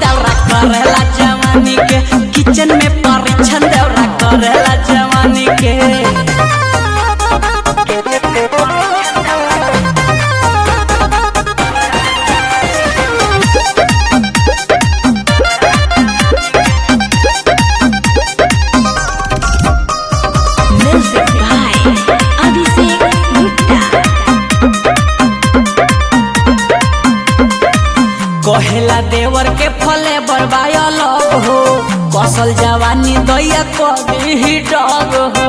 दौरा करेला जवानी के, किचन में परीक्षण दौरा करेला जवानी के। कहेला देवर के फले बरबाया लग हो, कसल जवानी दैया कभी ही डग हो।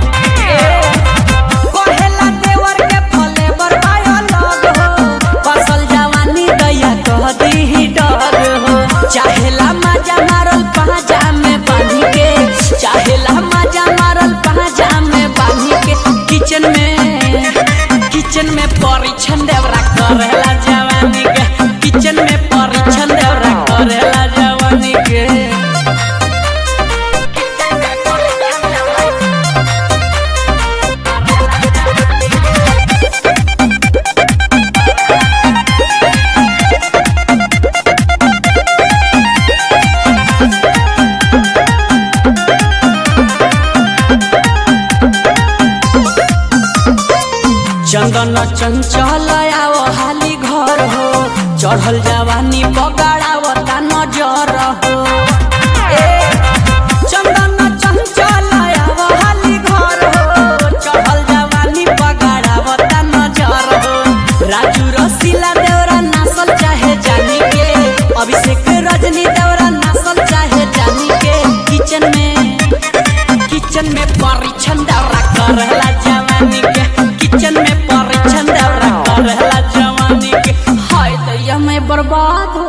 कहेला देवर के फले बरबाया लग हो, कसल जवानी दैया कभी ही डग हो। चाहेला मजा मारल पाजा में बांधी के, चाहेला मजा मारल पाजा में बांधी के। किचन में परीक्षण देवरा करेला जवानी के, किचन में परीक्षण देवरा करेला जवानी के। चंदन चंचल आओ हाली घर हो, चढ़ल जवानी बगाड़ावता नजर हो। चंदन चंचल आओ हाली घर हो, चढ़ल जवानी बगाड़ावता नजर हो। राजू रसीला देवरा नासल चाहे जानी के, अभिषेक रजनी देवरा नासल चाहे जानी के। किचन में परीक्षण दौरा करेला जवानी के, किचन में परीक्षण दौरा करेला जवानी के। हाय दैया मैं बर्बाद